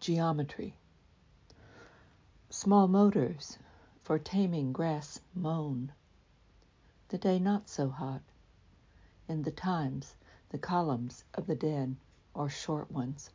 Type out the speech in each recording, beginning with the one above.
Geometry. Small motors for taming grass moan. The day not so hot. In the Times, the columns of the dead are short ones.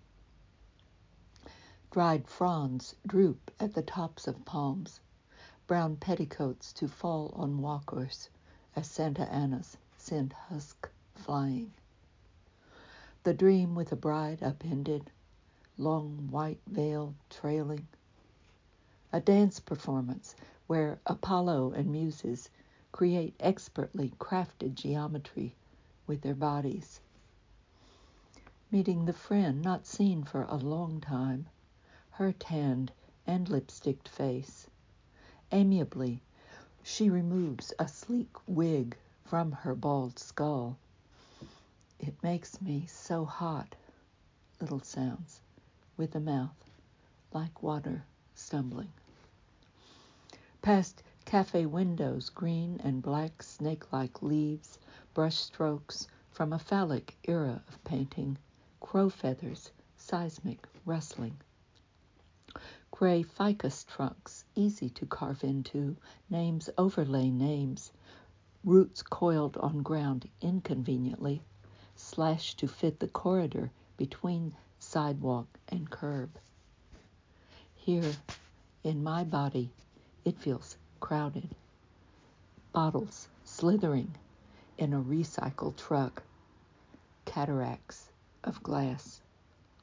Dried fronds droop at the tops of palms, brown petticoats to fall on walkers as Santa Annas send husk flying. The dream with a bride upended, long white veil trailing. A dance performance where Apollo and muses create expertly crafted geometry with their bodies. Meeting the friend not seen for a long time, her tanned and lipsticked face. Amiably, she removes a sleek wig from her bald skull. It makes me so hot, little sounds, with the mouth, like water stumbling. Past cafe windows, green and black snake-like leaves, brush strokes from a phallic era of painting, crow feathers, seismic rustling. Gray ficus trunks, easy to carve into, names overlay names, roots coiled on ground inconveniently, slashed to fit the corridor between sidewalk and curb. Here, in my body, it feels crowded. Bottles slithering in a recycled truck. Cataracts of glass.